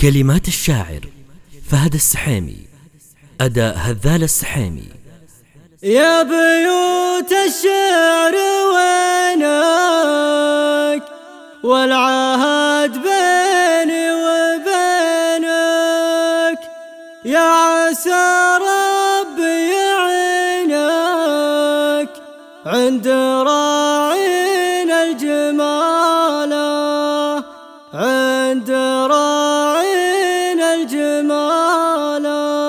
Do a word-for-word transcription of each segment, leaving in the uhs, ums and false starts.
كلمات الشاعر فهد السحيمي، أداء هذال السحيمي. يا بيوت الشعر وينك والعهد بيني وبينك، يا عسى ربي يعينك عند راعينا الجمال، عند راعينا الجمال.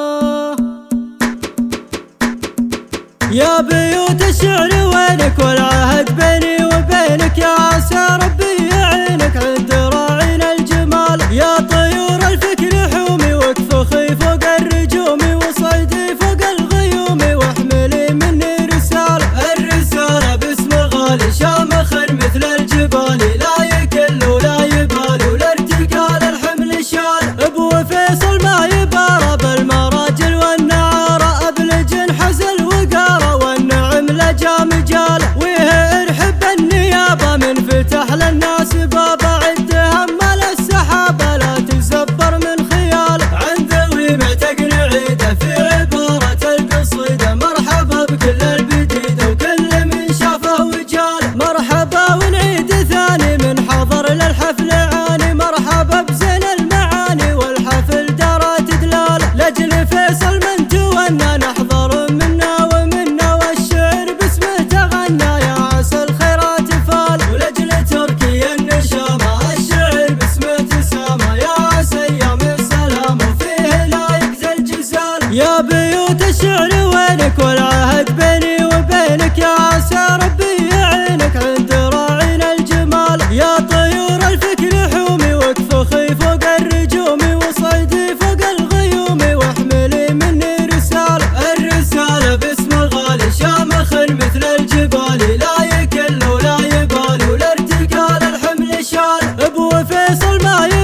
يا بيوت الشعر وينك والعهد بيني وبينك، يا عسى ربي يعينك عند راعينا الجمال. يا طيور الفكر حومي واكفخي فوق الرجوم وصيدي فوق الغيوم، واحملي مني رسالة، الرسالة باسم غالي شامخ مثل الجبال، لا يكل ولا يبالي والارتقال الحمل شال. ابو فيصل ما يبارى بالمراجل والنعارة، ابلج حزل وقارة والنعم لجا مجاله، ويه ارحب النيابة من فتح للناس بابا، عد همل السحابة لا تزبر من خياله. عند ويمع تقنع عيده في عبارة القصيدة، مرحبا بكل البديدة وكل من شافه وجاله. مرحبا ونعيد ثاني من حضر للحفل عاني، مرحبا بزين المعاني والحفل دارت دلاله. لجل فيصل من تونى نحضر منا ومنا، والشعر باسمه تغنى يا عسى الخيرات فاله. ولجل تركي النشامة الشعر باسمه تسامى، يا عسى ايام السلامة وفيه لا يجزل جزاله. يا بيوت الشعر وينك والعهد بيني وبينك، يا عسى ربي يعينك عند راعينا الجمال. يا طيور الفكر حومي واكفخي فوق الرجوم وصيدي فوق الغيوم، واحملي مني رسالة، الرسالة باسم غالي شامخ مثل الجبال، لا يكل ولا يبالي والارتقال الحمل شال. ابو فيصل ما